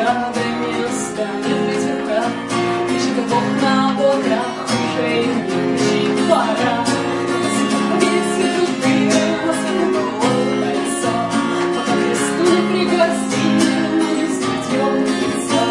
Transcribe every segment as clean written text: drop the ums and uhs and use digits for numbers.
рада не станет ветерка. Пишет Бог на облаках, уже и не кричит пора. Ветер дым, а сверху голову колесо, пока кресту не пригрозили, но не взлетел лицо.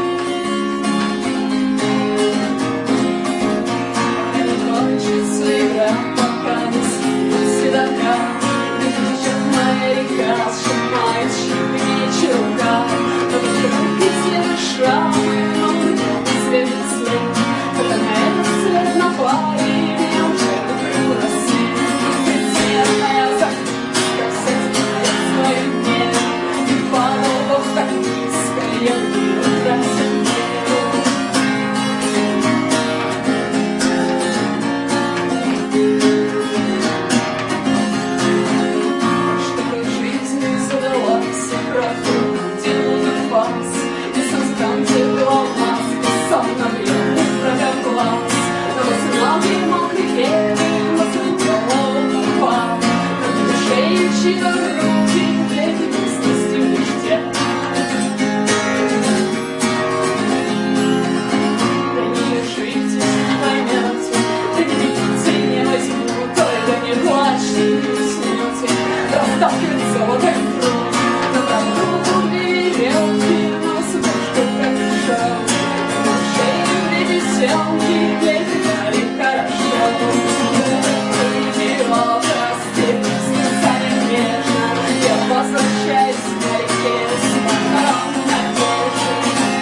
Это кончится игра, пока не сидит седока. Не течет моя река, сжимает щипы и челка. Но руки те шрамы, но придет светлый след. Когда на этот свет напали, меня уже накрыл рассвет. Предсмертная записка, все знает свое дне. И падал Бог так низко, я мир утратил веру. Чтобы жизнь задалась, правду делаю пас. И солнце там, где был алмаз, и сам нагрел, провел глаз. Но вот ноги мокрые, возлетел упал. На душе чьи-то руки, леди местности в дожде. Да не лежите, не поймете, да не бегите, не возьму, только не плачьте, не уснете. Расталкивает золотым пруд, на правду веревки, но супружка прошел. На шее веселки, леди дали хорошо. Его прости, сказали нежно, я возвращаюсь на реке с макаром надежды.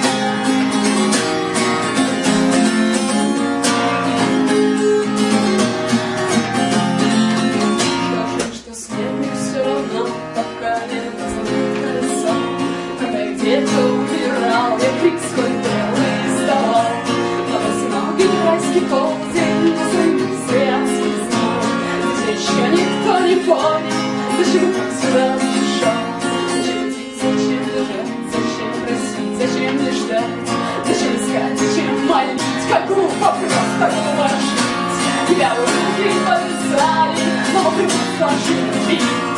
Скажи, что снег все равно, пока не разломит колесо. Когда я где-то умирал, я крик свой белый издавал. Но ноги райский полдень, на свои мысли я знал. Здесь еще никто не понял, зачем так сюда пришел. Зачем идти, зачем бежать, зачем просить, зачем не ждать, зачем искать, зачем молить, как глупо просто глупо жить. Тебя в руки повязали, но вдруг сложили.